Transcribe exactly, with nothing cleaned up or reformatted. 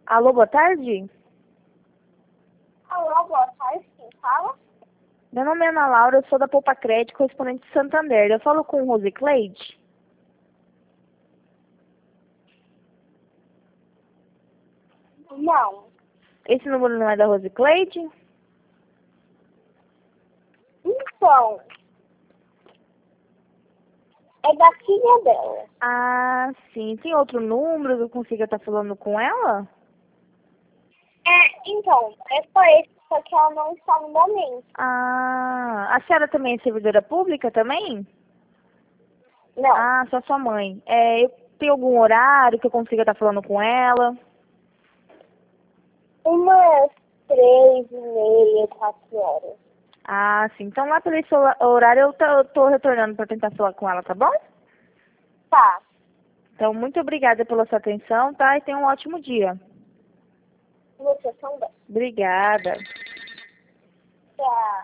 Alô, boa tarde? Alô, boa tarde, quem fala? Meu nome é Ana Laura, eu sou da Poupa Crédito, correspondente de Santander. Eu falo com Rose Cleide? Não. Esse número não é da Rose Cleide? Então, é da filha dela. Ah, sim. Tem outro número que eu consiga estar falando com ela? É, então, é só esse, só que ela não está no momento. Ah, a senhora também é servidora pública também? Não. Ah, só sua mãe. É, eu tenho algum horário que eu consiga estar falando com ela? Umas três e meia, quatro horas. Ah, sim. Então lá pelo esse horário eu tô, eu tô retornando para tentar falar com ela, tá bom? Tá. Então, muito obrigada pela sua atenção, tá? E tenha um ótimo dia. Você também. Obrigada. Tchau.